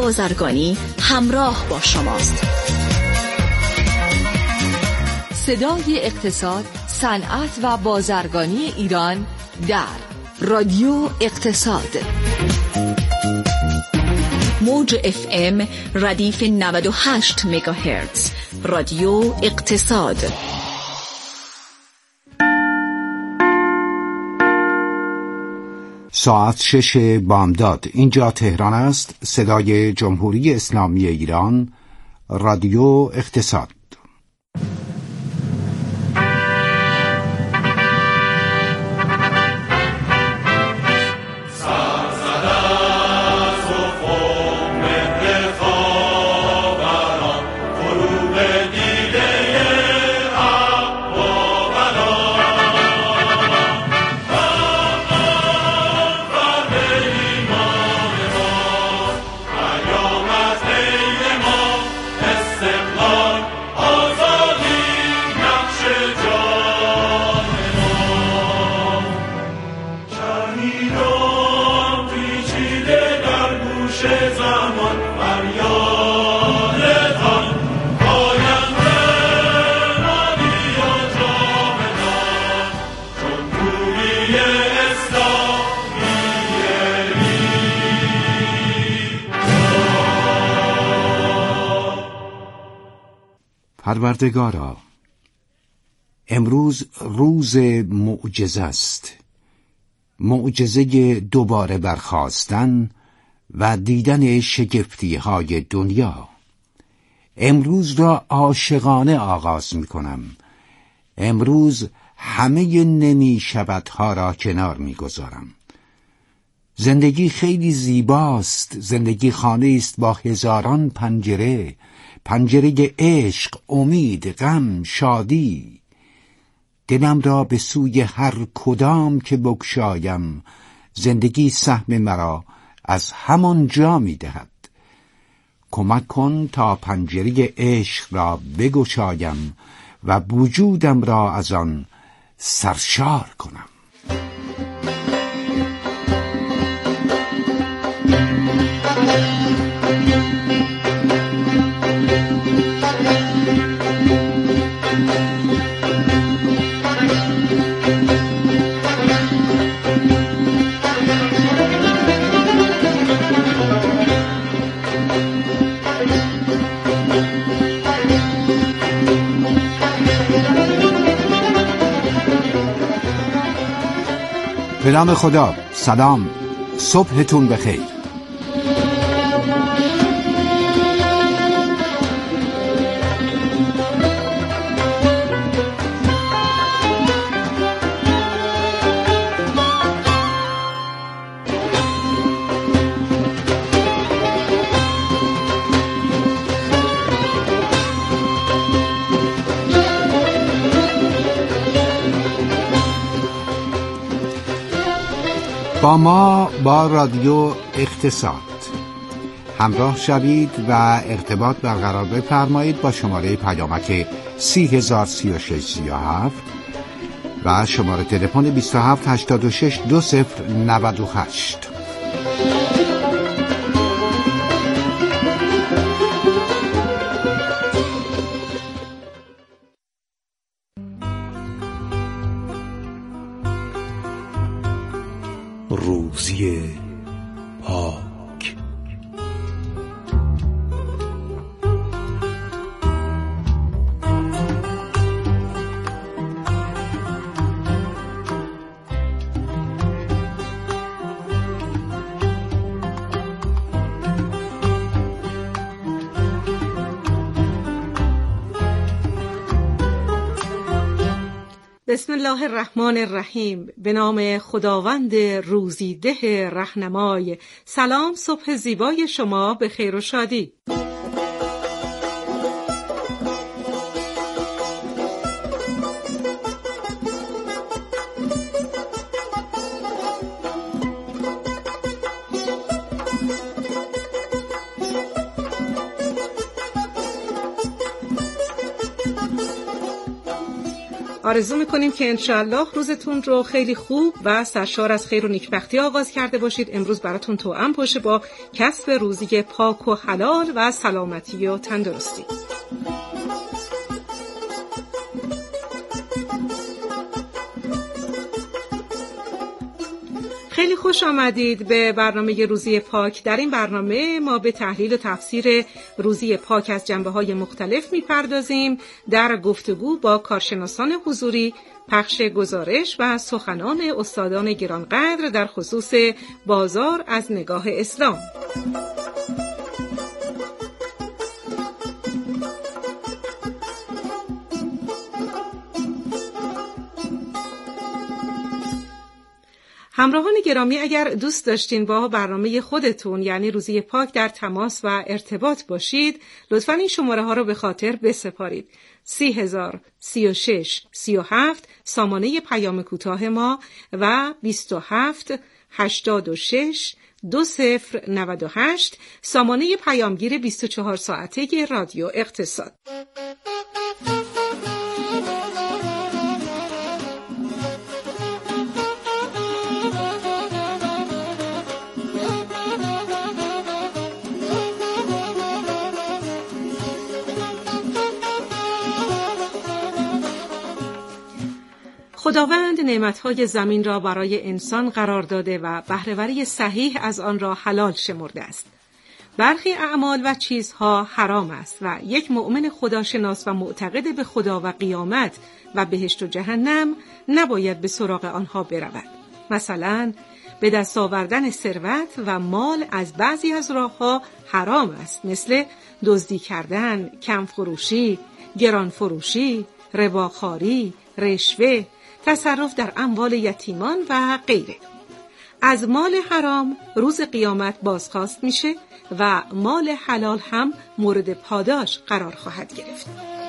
بازرگانی همراه با شماست. صدای اقتصاد، صنعت و بازرگانی ایران در رادیو اقتصاد. موج FM ردیف 98 مگاهرتز. رادیو اقتصاد. ساعت 6 بامداد. اینجا تهران است. صدای جمهوری اسلامی ایران. رادیو اقتصاد. پروردگارا، امروز روز معجزه است، معجزه دوباره برخاستن و دیدن شگفتی‌های دنیا. امروز را عاشقانه آغاز می‌کنم. امروز همه نمی‌شودها را کنار می‌گذارم. زندگی خیلی زیباست. زندگی خانه است با هزاران پنجره، پنجره عشق، امید، غم، شادی. دلم را به سوی هر کدام که بگشایم، زندگی سهم مرا از همان جا می دهد. کمک کن تا پنجره عشق را بگشایم و وجودم را از آن سرشار کنم. به نام خدا. سلام، صبحتون بخیر. با ما با رادیو اقتصاد همراه شوید و ارتباط برقرار بفرمایید با شماره پیامک 303637 و شماره تلفن 27862098. روزی پاک. بسم الله الرحمن الرحیم. به نام خداوند روزیده رهنمای. سلام، صبح زیبای شما به خیر و شادی. آرزو میکنیم که انشاءالله روزتون رو خیلی خوب و سرشار از خیر و نیکبختی آغاز کرده باشید. امروز براتون توأم باشه با کسب روزی پاک و حلال و سلامتی و تندرستی. خیلی خوش آمدید به برنامه روزی پاک. در این برنامه ما به تحلیل و تفسیر روزی پاک از جنبه‌های مختلف می‌پردازیم، در گفتگو با کارشناسان حضوری، پخش گزارش و سخنان استادان گرانقدر در خصوص بازار از نگاه اسلام. همراهان گرامی، اگر دوست داشتین با برنامه خودتون یعنی روزی پاک در تماس و ارتباط باشید، لطفاً این شماره ها رو به خاطر بسپارید. 30,036,37 سامانه پیام کوتاه ما و 27,86,2098 سامانه پیامگیر 24 ساعته رادیو اقتصاد. خداوند نعمت‌های زمین را برای انسان قرار داده و بهره‌وری صحیح از آن را حلال شمرده است. برخی اعمال و چیزها حرام است و یک مؤمن خداشناس و معتقد به خدا و قیامت و بهشت و جهنم نباید به سراغ آنها برود. مثلا به دست آوردن ثروت و مال از بعضی از راه‌ها حرام است، مثل دزدی کردن، کم فروشی، گران فروشی، رباخواری، رشوه، تصرف در اموال یتیمان و غیره. از مال حرام روز قیامت بازخواست میشه و مال حلال هم مورد پاداش قرار خواهد گرفت.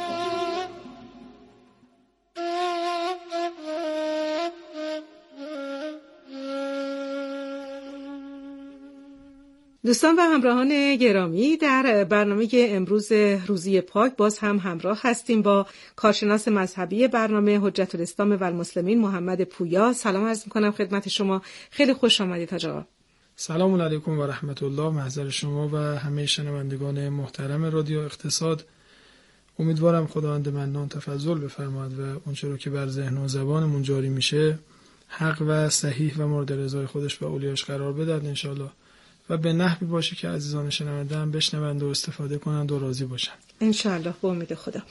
دوستان و همراهان گرامی، در برنامه امروز روزی پاک باز هم همراه هستیم با کارشناس مذهبی برنامه حجت الاسلام و المسلمین محمد پویا. سلام عرض می‌کنم خدمت شما. خیلی خوش آمدید حاج آقا. سلام علیکم و رحمت الله. محضر شما و همه شنوندگان محترم رادیو اقتصاد. امیدوارم خداوند منان تفضل بفرماید و اونچه رو که بر ذهن و زبانمون جاری میشه حق و صحیح و مورد رضای خودش و اولیاش قرار بده انشالله و به نحوی باشه که عزیزان شنونده هم بشنوند و استفاده کنند و راضی باشند انشالله با امید خدا.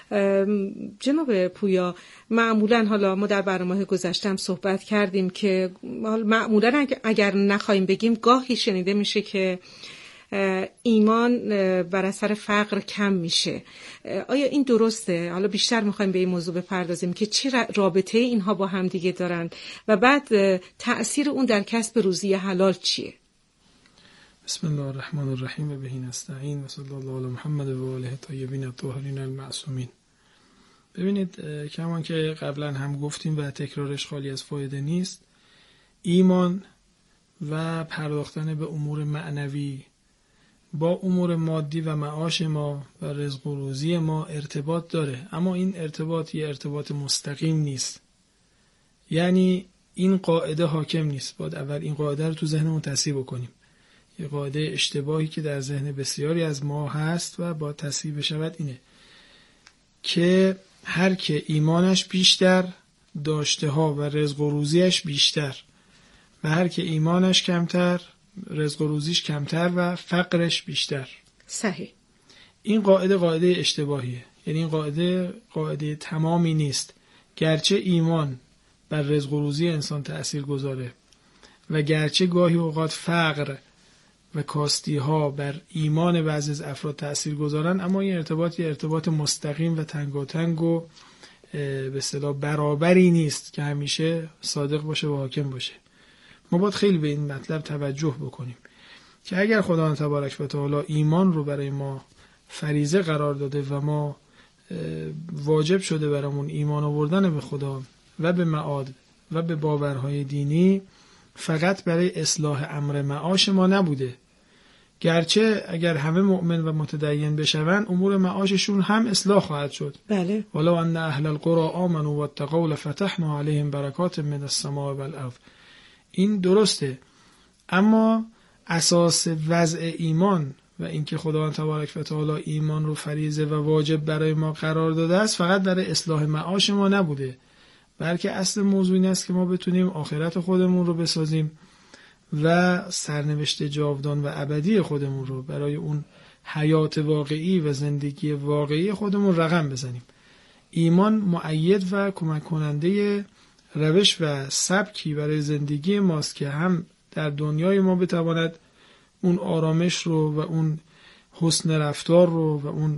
جناب پویا، معمولا حالا ما در برنامه گذشته هم صحبت کردیم که معمولا اگر نخواهیم بگیم گاهی شنیده میشه که ایمان بر اثر فقر کم میشه. آیا این درسته؟ حالا بیشتر میخوایم به این موضوع بپردازیم که چه رابطه اینها با هم دیگه دارن و بعد تأثیر اون در کسب روزی حلال چیه؟ بسم الله الرحمن الرحیم و به نستعین و صلی الله علی محمد و آله الطیبین الطاهرین المعصومین. ببینید کمان که قبلا هم گفتیم و تکرارش خالی از فایده نیست، ایمان و پرداختن به امور معنوی با امور مادی و معاش ما و رزق و روزی ما ارتباط داره، اما این ارتباط یه ارتباط مستقیم نیست. یعنی این قاعده حاکم نیست. باید اول این قاعده رو تو ذهنمون تصحیح بکنیم. یه قاعده اشتباهی که در ذهن بسیاری از ما هست و با تصحیح بشود اینه که هر که ایمانش بیشتر، داشته ها و رزق و روزیش بیشتر، و هر که ایمانش کمتر، رزق و روزیش کمتر و فقرش بیشتر. صحیح. این قاعده اشتباهیه. یعنی این قاعده تمامی نیست. گرچه ایمان بر رزق و روزی انسان تأثیر گذاره و گرچه گاهی اوقات فقر و کاستی ها بر ایمان بعضی از افراد تأثیر گذارن، اما این ارتباط مستقیم و تنگاتنگ و به اصطلاح برابری نیست که همیشه صادق باشه و حاکم باشه. ما باید خیلی به این مطلب توجه بکنیم که اگر خداوند تبارک و تعالی ایمان رو برای ما فریضه قرار داده و ما واجب شده برامون ایمان آوردن به خدا و به معاد و به باورهای دینی، فقط برای اصلاح امر معاش ما نبوده، گرچه اگر همه مؤمن و متدین بشوند امور معاششون هم اصلاح خواهد شد. بله. ولو ان اهل القرى آمنوا واتقوا لفتحنا عليهم برکات من السماء والارض. این درسته، اما اساس وضع ایمان و اینکه خداوند تبارک و تعالی ایمان رو فریضه و واجب برای ما قرار داده است فقط برای اصلاح معاش ما نبوده، بلکه اصل موضوع این است که ما بتونیم آخرت خودمون رو بسازیم و سرنوشت جاودان و ابدی خودمون رو برای اون حیات واقعی و زندگی واقعی خودمون رقم بزنیم. ایمان مؤید و کمک کننده روش و سبکی برای زندگی ماست که هم در دنیای ما بتواند اون آرامش رو و اون حسن رفتار رو و اون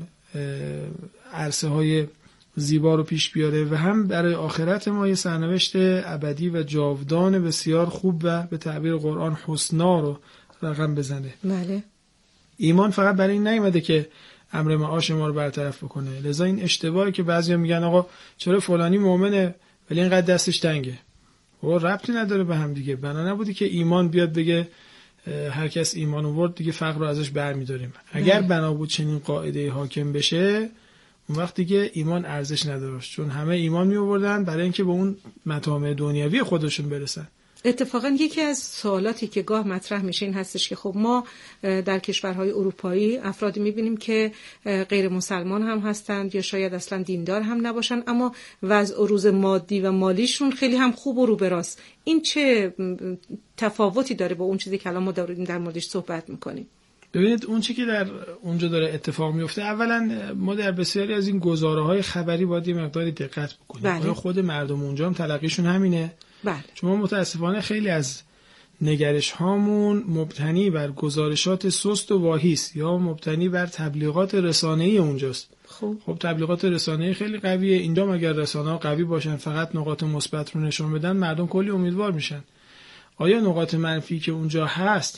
عرصه های زیبا رو پیش بیاره و هم برای آخرت ما یه سرنوشت ابدی و جاودان بسیار خوب و به تعبیر قرآن حسنا رو رقم بزنه. بله. ایمان فقط برای این نیومده که امر معاش ما رو برطرف بکنه. لذا این اشتباهی که بعضیا میگن آقا چرا فلانی مؤمنه ولی اینقدر دستش تنگه، و ربطی نداره به هم دیگه. بنا نبودی که ایمان بیاد بگه هر کس ایمان آورد دیگه فقر رو ازش برمی‌داریم. اگر بنا بود چنین قاعده حاکم بشه اون وقت دیگه ایمان ارزش نداشت، چون همه ایمان می آوردن برای اینکه به اون مطامع دنیوی خودشون برسن. اتفاقا یکی از سوالاتی که گاه مطرح میشه این هستش که خب ما در کشورهای اروپایی افرادی میبینیم که غیر مسلمان هم هستند یا شاید اصلا دیندار هم نباشن، اما وضع و روز مادی و مالیشون خیلی هم خوب و رو به راست. این چه تفاوتی داره با اون چیزی که الان ما داریم در موردش صحبت میکنیم؟ ببینید اون چیزی که در اونجا داره اتفاق میفته، اولا ما در بسیاری از این گزاره‌های خبری باید یه مقداری دقت بکنیم. بله. خود مردم اونجا هم تلقیشون همینه. بله. چون ما متاسفانه خیلی از نگرش هامون مبتنی بر گزارشات سست و واهیست یا مبتنی بر تبلیغات رسانه‌ای اونجاست. خب تبلیغات رسانه‌ای خیلی قویه. اینجا اگر رسانه‌ها قوی باشن فقط نقاط مثبت رو نشون بدن مردم کلی امیدوار میشن. آیا نقاط منفی که اونجا هست،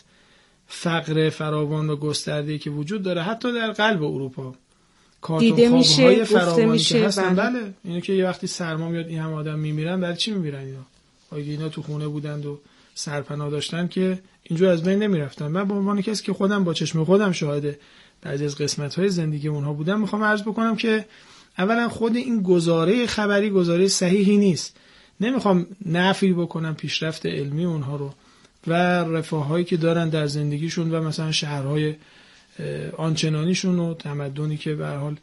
فقر فراوان و گسترده‌ای که وجود داره حتی در قلب اروپا، دیده میشه، گفته میشه، بله اینه که یه وقتی سرما میاد این هم آدم میمیرن، برای چی میمیرن اینا؟ آگه اینا تو خونه بودند و سرپناه داشتن که اینجور از بین نمیرفتن. من به عنوان کسی که خودم با چشم خودم شاهد بعضی از قسمت‌های زندگی اونها بودم میخوام عرض بکنم که اولا خود این گزاره خبری گزاره صحیحی نیست. نمیخوام نفی بکنم پیشرفت علمی اونها رو و رفاهایی که دارن در زندگیشون و مثلا شهرهای آنچنانیشون و تمدنی که به هر حال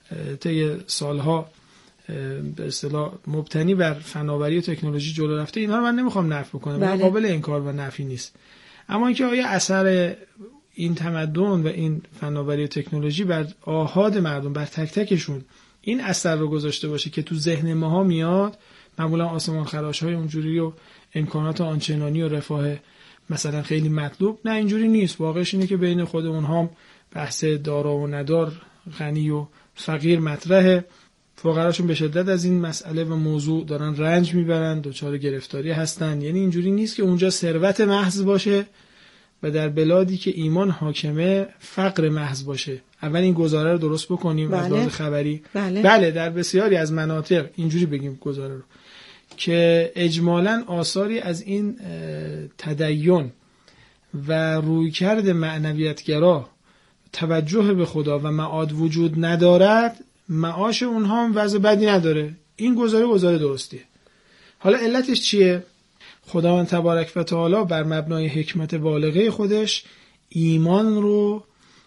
طی سالها به اصطلاح مبتنی بر فناوری و تکنولوژی جلو رفته، اینا رو من نمیخوام نفی بکنم. بله. قابل انکار و نفی نیست. اما اینکه آیا اثر این تمدن و این فناوری و تکنولوژی بر آحاد مردم، بر تک تکشون این اثر رو گذاشته باشه که تو ذهن ماها میاد معمولا آسمان خراش‌های اونجوری و امکانات آنچنانی و رفاه مثلا خیلی مطلوب، نه اینجوری نیست. واقعش اینه که بین خود اونها هم بحث دارا و ندار، غنی و فقیر مطرحه. فقراشون به شدت از این مسئله و موضوع دارن رنج میبرن، دچار گرفتاری هستن. یعنی اینجوری نیست که اونجا ثروت محض باشه و در بلادی که ایمان حاکمه فقر محض باشه. اول این گزاره رو درست بکنیم. بله. از لحاظ خبری بله در بسیاری از مناطق اینجوری بگیم گزاره رو که اجمالاً آثاری از این تدین و رویکرد معنویتگرا، توجه به خدا و معاد وجود ندارد، معاش اونها هم وضع بدی نداره. این گزاره درستیه. حالا علتش چیه؟ خداوند تبارک و تعالی بر مبنای حکمت بالغه خودش ایمان رو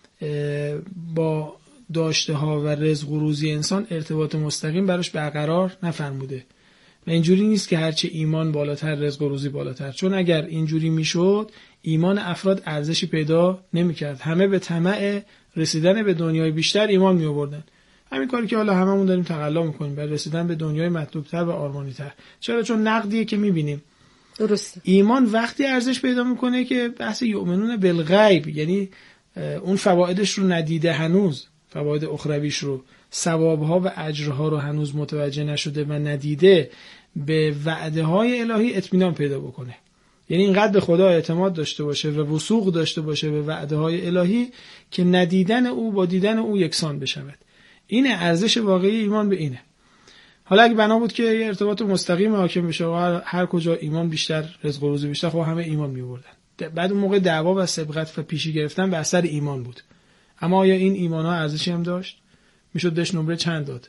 با داشته ها و رزق و روزی انسان ارتباط مستقیم براش برقرار نفرموده. و اینجوری نیست که هرچی ایمان بالاتر رزق و روزی بالاتر، چون اگر اینجوری میشد ایمان افراد ارزشی پیدا نمیکرد. همه به طمع رسیدن به دنیای بیشتر ایمان می آوردن. همین کاری که حالا هممون داریم تقلا میکنیم، برای رسیدن به دنیای مطلوبتر و آرمانی‌تر. چرا؟ چون نقدیه که میبینیم. درسته. ایمان وقتی ارزش پیدا میکنه که بحث یؤمنون بالغیب، یعنی اون فوایدش رو ندیده، هنوز فواید اخرویش رو، ثوابها و اجرها رو هنوز متوجه نشده و ندیده، به وعده های الهی اطمینان پیدا بکنه. یعنی اینقدر به خدا اعتماد داشته باشه و وثوق داشته باشه به وعده های الهی که ندیدن او با دیدن او یکسان بشود. این ارزش واقعی ایمان به اینه. حالا اگه بنا بود که یه ارتباط مستقیم حاکم بشه و هر کجا ایمان بیشتر، رزق و روزی بیشتر، خب همه ایمان می‌آوردن. بعد اون موقع دعوا و سبقت و پیشی گرفتن به اثر ایمان بود. اما آیا این ایمان ها ارزشی هم داشت؟ میشد بهش نمره چند داد؟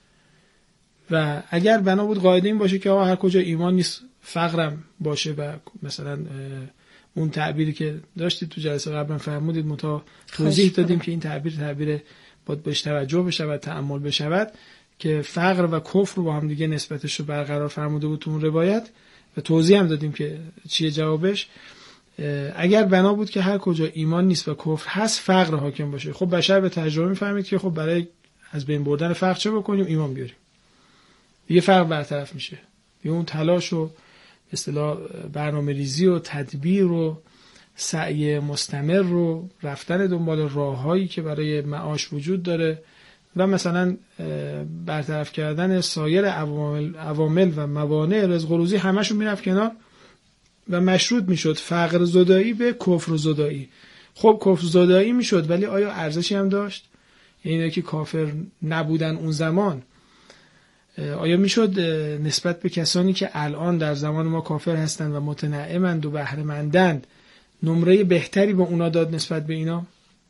و اگر بنا بود قاعده این باشه که آقا هر کجا ایمان نیست فقرم باشه و مثلا اون تعبیری که داشتید تو جلسه قبلا فرمودید توضیح دادیم که این تعبیر باید بهش توجه بشه و تأمل بشود که فقر و کفر رو با هم دیگه نسبتش رو برقرار فرموده بود تو اون روایت و توضیح هم دادیم که چیه جوابش. اگر بنا بود که هر کجا ایمان نیست و کفر هست فقر حاکم باشه، خب بشر به تجربه میفهمید که خب برای از بین بردن فقر چه بکنیم؟ ایمان بیاریم، دیگه فقر برطرف میشه. دیگه اون تلاش و اصطلاح برنامه‌ریزی و تدبیر و سعی مستمر رو رفتن دنبال راههایی که برای معاش وجود داره و مثلا برطرف کردن سایر عوامل و موانع رزق و روزی همشون میرفت کنار و مشروط میشد فقر زدایی به کفر زدایی. خب کفر زدایی میشد ولی آیا ارزشی هم داشت؟ یعنی که کافر نبودن اون زمان آیا میشد نسبت به کسانی که الان در زمان ما کافر هستند و متنعمند و بهره‌مندند نمره بهتری به اونا داد نسبت به اینا؟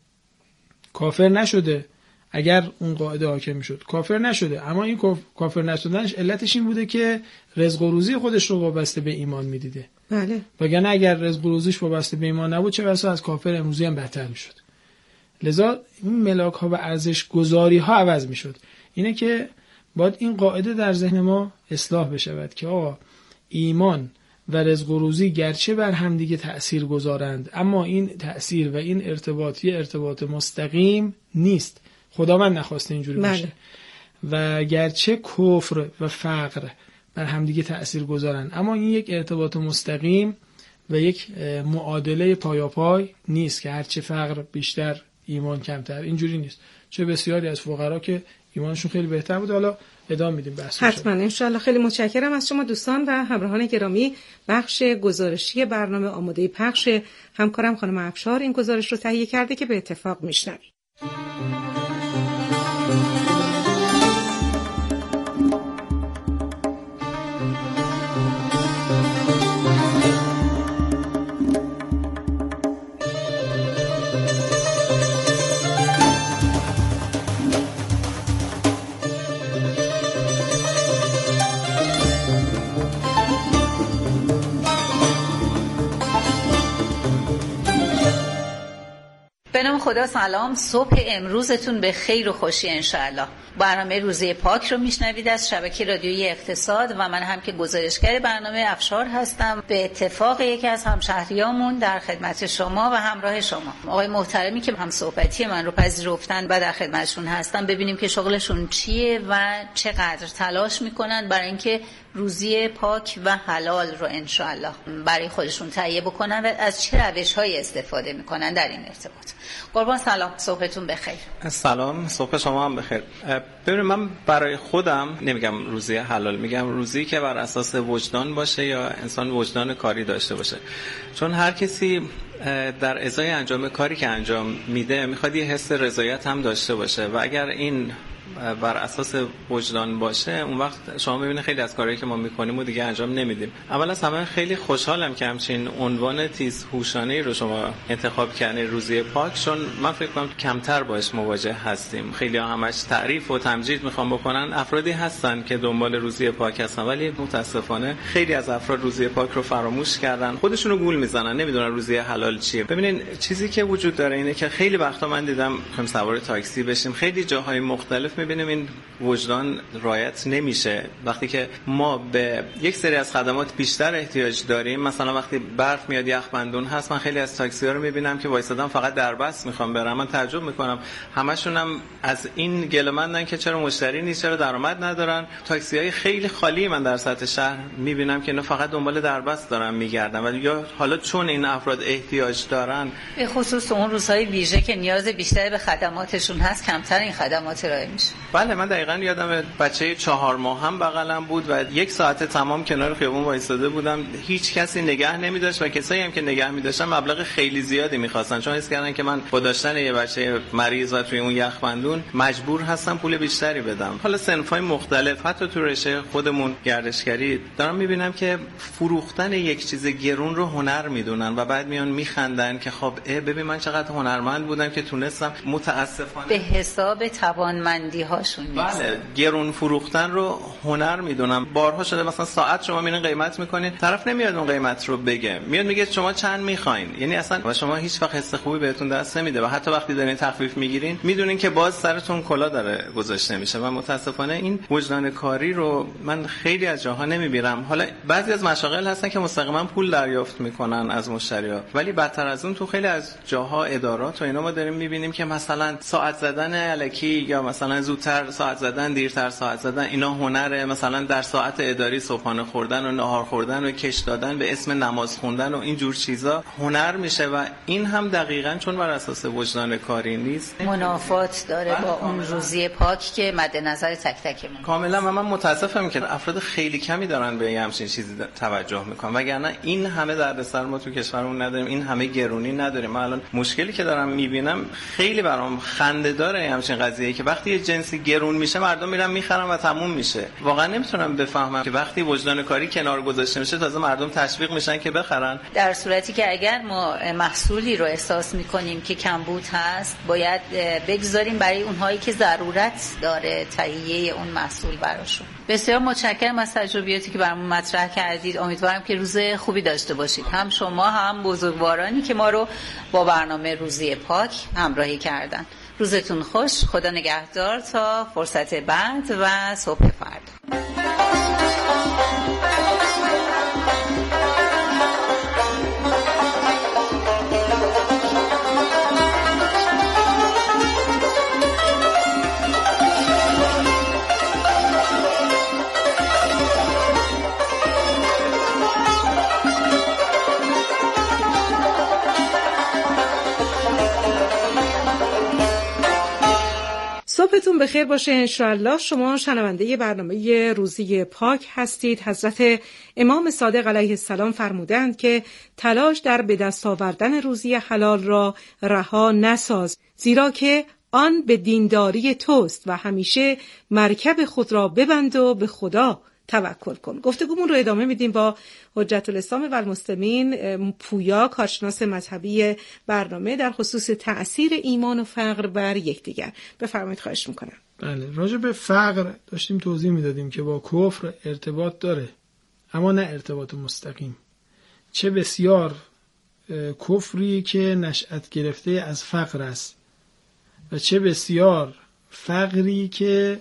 کافر نشده اگر اون قاعده حاکم میشد، کافر نشده، اما این کافر نشدنش علتش این بوده که رزق و روزی خودش رو وابسته به ایمان میدیده. بله. وگرنه اگر رزق و روزیش وابسته به ایمان نبود چه بسا از کافر امروزی هم بدتر میشد. لذا این ملاک ها و ارزش گذاری ها عوض میشد. اینه که باید این قاعده در ذهن ما اصلاح بشود که آقا ایمان و رزق و روزی گرچه بر هم دیگه تأثیر گذارند اما این تأثیر و این ارتباط یه ارتباط مستقیم نیست. خداوند نخواسته اینجوری باشه. و گرچه کفر و فقر بر هم دیگه تأثیر گذارند اما این یک ارتباط مستقیم و یک معادله پایاپای نیست که هرچه فقر بیشتر ایمان کمتر، اینجوری نیست. چه بسیاری از فقرا که ایمانشون خیلی بهتر بود. حالا ادامه میدیم بحث. حتما ان شاء الله. خیلی متشکرم از شما دوستان و همراهان گرامی. بخش گزارشی برنامه آماده پخش. همکارم خانم افشار این گزارش رو تهیه کرده که به اتفاق میشنویم. به نام خدا. سلام، صبح امروزتون به خیر و خوشی انشاءالله. برنامه روزی پاک رو میشنوید از شبکه رادیویی اقتصاد و من هم که گزارشگر برنامه افشار هستم. به اتفاق یکی از همشهریامون در خدمت شما و همراه شما. آقای محترمی که هم صحبتی من رو پذیرفتن و در خدمتشون هستم، ببینیم که شغلشون چیه و چقدر تلاش میکنن برای اینکه روزی پاک و حلال رو انشاءالله برای خودشون تهیه بکنن و از چه روش‌هایی استفاده میکنن در این ارتباط. قربان سلام، صبحتون بخیر. سلام، صبح شما هم بخیر. ببینید من برای خودم نمیگم روزی حلال، میگم روزی که بر اساس وجدان باشه یا انسان وجدان کاری داشته باشه، چون هر کسی در ازای انجام کاری که انجام میده میخواد یه حس رضایت هم داشته باشه و اگر این بر اساس وجدان باشه اون وقت شما میبینید خیلی از کارهایی که ما میکنیم و دیگه انجام نمیدیم. اول از همه خیلی خوشحالم که همچین عنوان تیزهوشانه‌ای رو شما انتخاب کردین، روزی پاک، چون من فکر کنم کمتر باش مواجه هستیم. خیلی ها همش تعریف و تمجید میخوام بکنن. افرادی هستن که دنبال روزی پاک هستن ولی متاسفانه خیلی از افراد روزی پاک رو فراموش کردن، خودشونو گول میزنن، نمیدونن روزی حلال چیه. ببینین چیزی که وجود داره اینه که خیلی وقتا من دیدم میخوایم سوار تاکسی بشیم، خیلی جاهای مختلف میبینیم این وجدان رعایت نمیشه. وقتی که ما به یک سری از خدمات بیشتر احتیاج داریم، مثلا وقتی برف میاد یخ بندون هست، من خیلی از تاکسی ها رو میبینم که وایسادن فقط دربست میخوام برم. من تعجب میکنم، همشون هم از این گله‌مندن که چرا مشتری نیست، چرا درآمد ندارن. تاکسی های خیلی خالی من در سطح شهر میبینم که اینا فقط دنبال دربست دارن میگردن، ولی یا حالا چون این افراد احتیاج دارن، به خصوص اون روزهای ویژه که نیاز بیشتری به خدماتشون هست، کمتر این خدمات ارائه میشه. میشه. بله، من دقیقاً یادم بچه 4 ماهم بغلم بود و 1 ساعت تمام کنار خیابون وایساده بودم، هیچ کسی نگه نمی‌داشت و کسایی هم که نگه می‌داشتن مبلغ خیلی زیادی می‌خواستن، چون حس کردن که من با داشتن یه بچه مریض و توی اون یخبندون مجبور هستم پول بیشتری بدم. حالا صنف‌های مختلف، حتی تو رشته خودمون گردشگری دارم می‌بینم که فروختن یک چیز گرون رو هنر می‌دونن و بعد میان می‌خندن که خب ببین من چقدر هنرمند بودم که تونستم. متأسفانه به حساب توانمندی‌هاشون نیست. بله، گرون فروختن رو هنر می‌دونم. بارها شده مثلا ساعت شما میرین قیمت می‌کنین، طرف نمیاد اون قیمت رو بگه، میاد میگه شما چند می‌خواین، یعنی اصلا و شما هیچ وقت حس خوبی بهتون دست نمیده و حتی وقتی دارین تخفیف می‌گیرین می‌دونین که باز سرتون کلا داره گذاشته میشه و متأسفانه این وجدان کاری رو من خیلی از جاها نمی‌بینم. حالا بعضی از مشاغل هستن که مستقیما پول دریافت می‌کنن از مشتری‌ها، ولی بدتر از اون تو خیلی از جاها ادارات و اینا ما داریم می‌بینیم که مثلا ساعت زدن الکی یا مثلا زودتر ساعت زدن، دیرتر ساعت زدن، اینا هنره. مثلا در ساعت اداری صبحانه خوردن و نهار خوردن و کش دادن به اسم نماز خوندن و این جور چیزا هنر میشه و این هم دقیقاً چون بر اساس وجدان کاری نیست منافات داره با اون روزی پاک که مد نظر تک تکمون. کاملا. و من متاسفم که افراد خیلی کمی دارن به همچین چیزی توجه میکنن، وگرنه این همه دردسر ما تو کشورمون نداریم، این همه گرونی نداریم. من الان مشکلی که دارم میبینم خیلی برام خنده داره همچین قضیه که وقتی یه جنسی گرون میشه مردم میرن میخرن و تموم میشه. واقعا نمیتونم بفهمم که وقتی وجدان کاری کنار گذاشته میشه تازه مردم تشویق میشن که بخرن، در صورتی که اگر ما محصولی رو احساس میکنیم که کمبود هست باید بگذاریم برای اونهایی که ضرورت داره تهیه اون محصول براشون. بسیار متشکرم از تجربیاتی که برامون مطرح کردید. امیدوارم که روز خوبی داشته باشید، هم شما هم بزرگوارانی که ما رو با برنامه روزی پاک همراهی کردن. روزتون خوش، خدا نگهدار تا فرصت بعد و صبح فردا. صبحتون بخیر باشه انشاءالله. شما شنونده برنامه روزی پاک هستید. حضرت امام صادق علیه السلام فرمودند که تلاش در به دست آوردن روزی حلال را رها نساز، زیرا که آن به دینداری توست و همیشه مرکب خود را ببند و به خدا توکل کن. گفتگومون رو ادامه میدیم با حجت الاسلام و المسلمین پویا، کارشناس مذهبی برنامه، در خصوص تأثیر ایمان و فقر بر یکدیگر. بفرمایید، خواهش میکنم. بله، راجع به فقر داشتیم توضیح میدادیم که با کفر ارتباط داره، اما نه ارتباط مستقیم. چه بسیار کفری که نشأت گرفته از فقر است و چه بسیار فقری که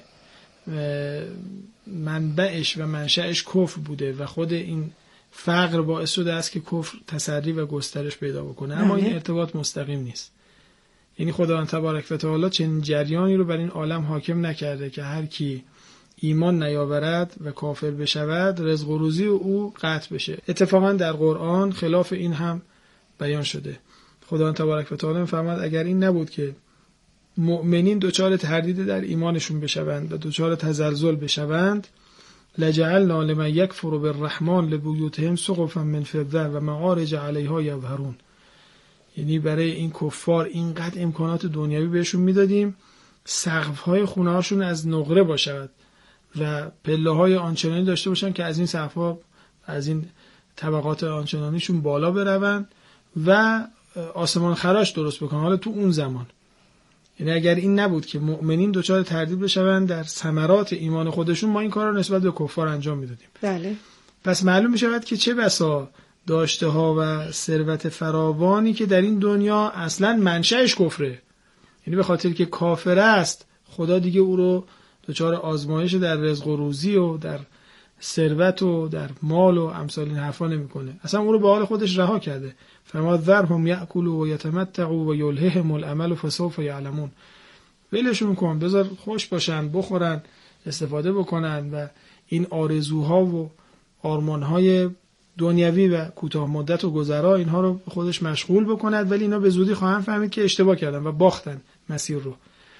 منبعش و منشأش کفر بوده و خود این فقر باعث شده است که کفر تسری و گسترش پیدا بکنه، اما این ارتباط مستقیم نیست. یعنی خداوند تبارک و تعالی چنین جریانی رو بر این عالم حاکم نکرده که هر کی ایمان نیاورد و کافر بشود رزق و روزی او قطع بشه. اتفاقا در قرآن خلاف این هم بیان شده. خداوند تبارک و تعالی می‌فرماید اگر این نبود که مؤمنین دچار تردید در ایمانشون بشوند و دچار تزلزل بشوند، لجعلنا لمن یکفر بالرحمن لبیوتهم سقفا من فضة و معارج علیها یظهرون. یعنی برای این کفار اینقدر امکانات دنیوی بهشون میدادیم سقف‌های خونه‌هاشون از نقره باشد و پله‌های آنچنانی داشته باشن که از این سقف‌ها از این طبقات آنچنانیشون بالا بروند و آسمان خراش درست بکنن. حالا تو اون زمان، یعنی اگر این نبود که مؤمنین دچار تردید بشوند در ثمرات ایمان خودشون، ما این کار رو نسبت به کفار انجام میدادیم. بله. پس معلوم میشود که چه بسا داشته ها و ثروت فراوانی که در این دنیا اصلا منشأش کفره، یعنی به خاطر که کافر است خدا دیگه او رو دچار آزمایش در رزق و روزی و در ثروت و در مال و امثال این حرفا نمیکنه، اصلا او رو به حال خودش رها کرده. فرمود ذرهم یأکلوا و یتمتعوا و یلههم الامل فسوف یعلمون. ولشون کن، بذار خوش باشن، بخورن، استفاده بکنن و این آرزوها و آرمانهای دنیوی و کوتاه مدت و گذرا اینها رو خودش مشغول بکند، ولی اینا به زودی خواهند فهمید که اشتباه کردن و باختن مسیر رو.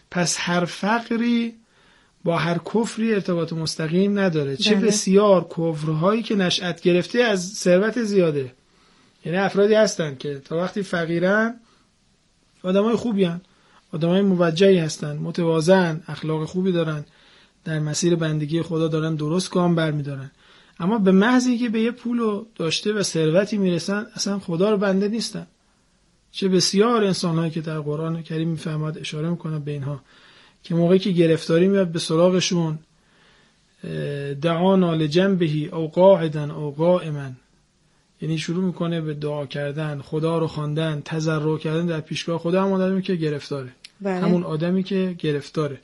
پس هر فقری با هر کفری ارتباط مستقیم نداره. چه بسیار کفرهایی که نشأت گرفته از ثروت زیاده. یعنی افرادی هستن که تا وقتی فقیرن آدمای خوبی هستن، آدمای موجهی هستن، متواضعن، اخلاق خوبی دارن، در مسیر بندگی خدا دارن درست گام برمی‌دارن، اما به محضی که به یه پول داشته و ثروتی میرسن اصلا خدا رو بنده نیستن. چه بسیار انسان‌هایی که در قرآن کریم میفهمد اشاره میکنه به اینها که موقعی که گرفتاری میاد به سراغشون دعانا لجنبه او قاعدا او قائما، یعنی شروع میکنه به دعا کردن، خدا رو خواندن، تضرع کردن در پیشگاه خدا، همون آدمی که گرفتاره. همون آدمی که گرفتاره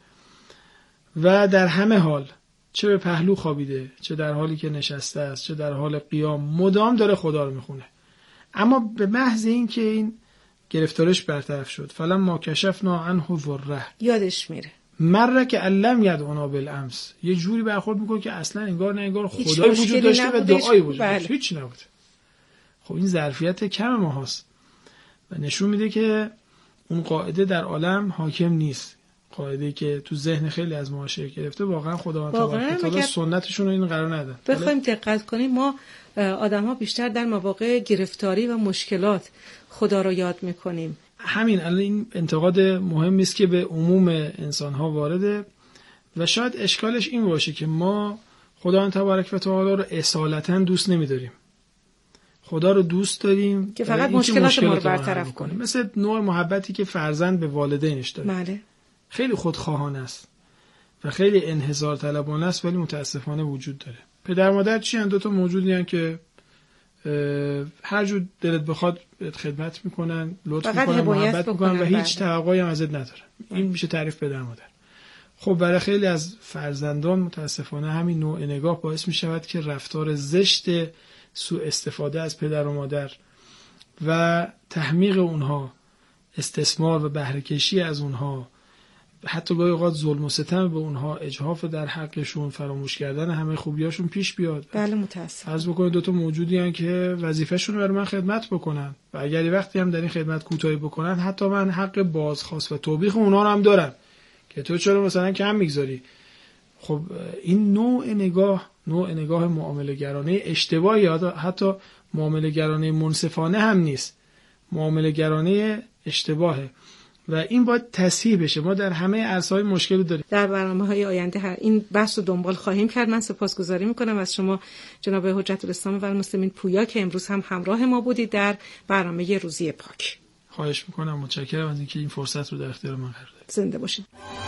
و در همه حال چه به پهلو خوابیده، چه در حالی که نشسته است، چه در حال قیام، مدام داره خدا رو میخونه. اما به محض این که این گرفتارش برطرف شد، فلما کشفنا عنه ضره، یادش میره، مره که علم یدعنا بالامس، یه جوری برخورد میکنه که اصلا انگار نه انگار خدای وجود داشته و دعایی وجود داشته، هیچ نبود. خب این ظرفیت کم ما هست و نشون میده که اون قاعده در عالم حاکم نیست. قاعده که تو ذهن خیلی از ما شکل گرفته، واقعا خداوند تعالی سنتشون رو این قرار نداد. بخوایم دقت کنیم، ما آدم‌ها بیشتر در مواقع گرفتاری و مشکلات خدا رو یاد میکنیم. همین الان این انتقاد مهمی است که به عموم انسان‌ها وارده و شاید اشکالش این باشه که ما خداوند تبارک و تعالی رو اصالتاً دوست نمی‌داریم. خدا رو دوست داریم که فقط مشکلات ما رو برطرف کنه، مثل نوع محبتی که فرزند به والدینش داره. بله. خیلی خودخواهانه است و خیلی انحصار طلبانه است، ولی متاسفانه وجود داره. پدر مادر چی ان؟ دو تا موجودی ان که هر جور دلت بخواد خدمت میکنن، لطف میکنن، محبت میکنن و هیچ توقعی هم ازت ندارن. این میشه تعریف پدر مادر. خب برای خیلی از فرزندان متاسفانه همین نوع نگاه باعث میشود که رفتار زشت، سوء استفاده از پدر و مادر و تحمیق اونها، استثمار و بهره کشی از اونها، حتی گاهی اوقات ظلم و ستم به اونها، اجحاف در حقشون، فراموش کردن همه خوبیاشون پیش بیاد. بله متاسفم. فرض بکنید دو تا موجودی ان که وظیفه‌شون رو برای من خدمت بکنن و اگر وقتی هم در این خدمت کوتاهی بکنن، حتی من حق بازخواست و توبیخ اونها رو هم دارم که تو چرا مثلا کم میگذاری. خب این نوع نگاه معامله‌گرانه اشتباهی، حتی معامله‌گرانه منصفانه هم نیست، معامله‌گرانه اشتباهه و این باید تصحیح بشه. ما در همه عرصه‌های مشکل داریم. در برنامه‌های آینده این بحث رو دنبال خواهیم کرد. من سپاسگزاری می‌کنم از شما جناب حجت الاسلام و المسلمین پویا که امروز هم همراه ما بودید در برنامه روزی پاک. خواهش می‌کنم، متشکرم از اینکه این فرصت رو در اختیار من قرار دادید. زنده باشید.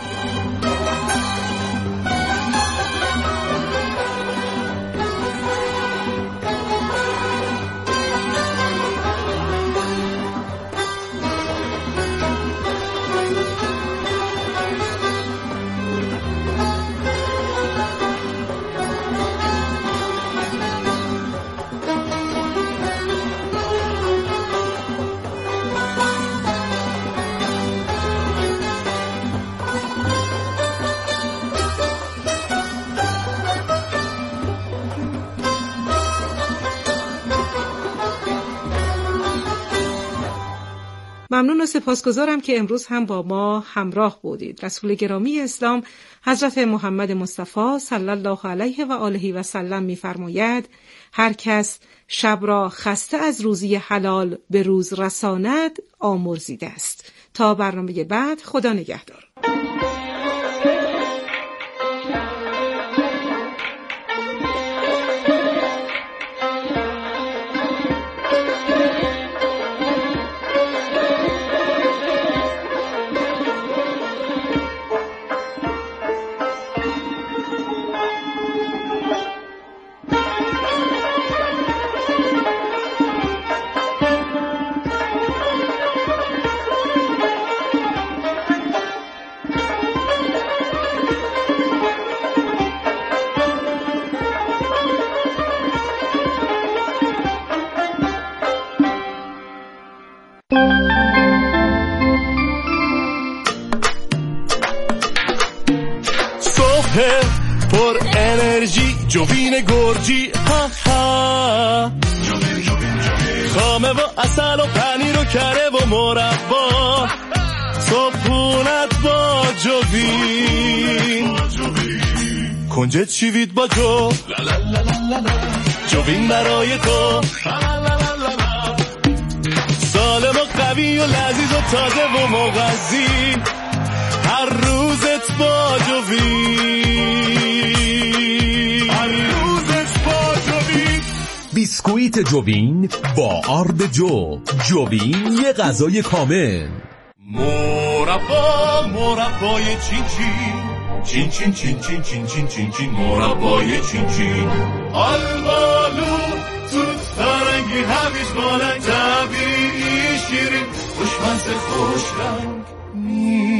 ممنون و سپاسگزارم که امروز هم با ما همراه بودید. رسول گرامی اسلام حضرت محمد مصطفی صلی الله علیه و آله و سلم می‌فرماید هر کس شب را خسته از روزی حلال به روز رساند آمرزیده است. تا برنامه بعد، خدا نگهدار. پر انرژی جوین گرجی ها ها، خامه و اصل و پنیر و کره و مربا، صبحونت با جو جوین کنجد شیوید با جو جوین برای تو سالم و قوی و لذیذ و تازه و مغذی هر روزت با جوین هر روزت با جوین بیسکویت جوین با آرد جوین یه غذای کامل مربای چین چین مربای چین آلبالو توت فرنگی هویج بالنگ طبیعی شیرین خوشمزه خوش رنگ